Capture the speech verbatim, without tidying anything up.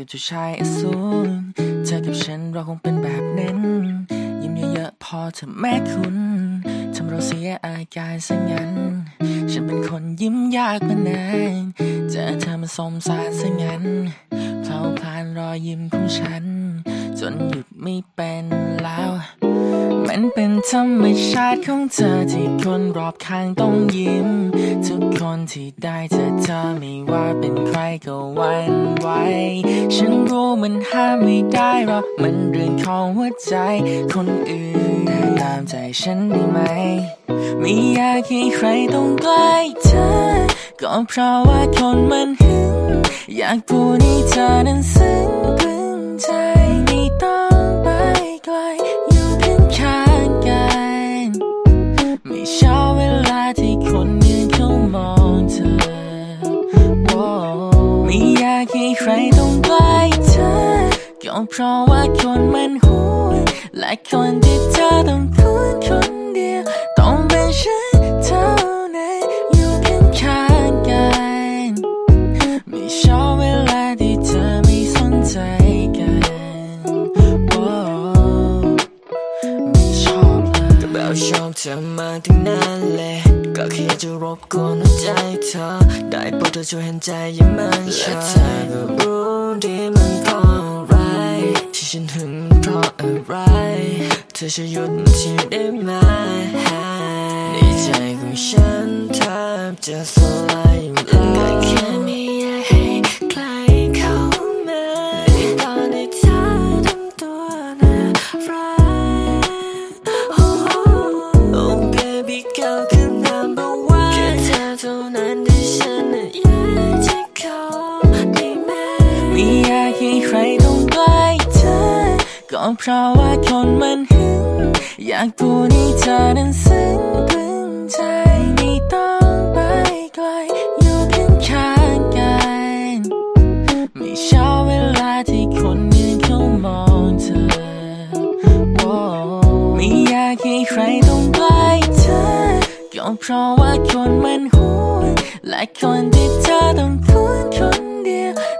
กับเจ้าชายอสูรเธอกับฉันเราคงเป็นแบบนั้นยิ้มเยอะๆพอเธอแม่คุณทำเราเสียอาการซะงั้นฉันเป็นคนยิ้มยากมานานเจอเธอมาสมสารซะงั้นเผาพลานรอยยิ้มของฉันจนหยุดไม่เป็นแล้วมันเป็นธรรมชาติของเธอที่คนรอบข้างต้องยิ้มทุกคนที่ได้เจอเธอไม่ว่าเป็นใครก็หวั่นไหวฉันรู้มันห้ามไม่ได้หรอกมันเรื่องของหัวใจคนอื่นแต่ตามใจฉันได้ไหมไม่อยากให้ใครต้องใกล้เธอก็เพราะว่าคนมันหึงอยากพูดให้เธอนั้นซึ้งพึงใจไม่ต้องไปไกลอยู่เพียงข้างกันไม่ชอบเวลาที่คนยืนเขามองเธอไม่อยากให้ใครต้องใกล้เธอก็เพราะว่าคนมันห่วงและคนที่เธอต้องคุ้นคนเดียวต้องเป็นฉันเท่านั้นอยู่เพียงข้างกันไม่ชอบเวลาที่เธอไม่สนใจกันไม่ชอบเลยก็แบบชอบเธอมาตั้งนานเลยก็แค่จะรบกวนหัวใจเธอได้โปรดเธอช่วยเห็นใจอย่ามันช้าและเธอก็รู้ดีมันเพราะอะไรที่ฉันหึงมันเพราะอะไรเธอช่วยหยุดทีได้ไหมในใจของฉันแทบจะสลายอยู่แล้วก็แค่ไม่อยากให้ใครเข้ามาในตอนที่เธอทำตัวน่ารัก oh, oh, oh baby girl คือ number one แค่เธอเท่านั้นที่ฉันอยากจะขอได้ไหมไม่อยากให้ใครต้องใกล้เธอก็เพราะว่าคนมันหึงอยากพูดให้เธอนั้นซึ้งพึงใจไม่ต้องไปไกลอยู่เพียงข้างกันไม่ชอบเวลาที่คนยืนเขามองเธอไม่อยากให้ใครต้องใกล้เธอก็เพราะว่าคนมันห่วงและคนที่เธอต้องคุ้นคนเดียว